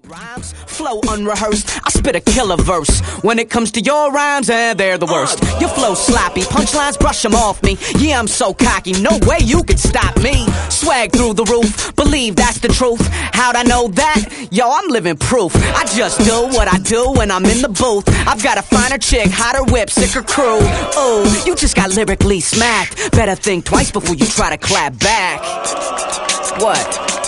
Rhymes, flow unrehearsed, I spit a killer verse. When it comes to your rhymes, they're the worst. Your flow sloppy, punchlines brush them off me. Yeah, I'm so cocky, no way you can stop me. Swag through the roof, believe that's the truth. How'd I know that? Yo, I'm living proof. I just do what I do when I'm in the booth. I've got a finer chick, hotter whip, sicker crew. Oh, you just got lyrically smacked. Better think twice before you try to clap back. What?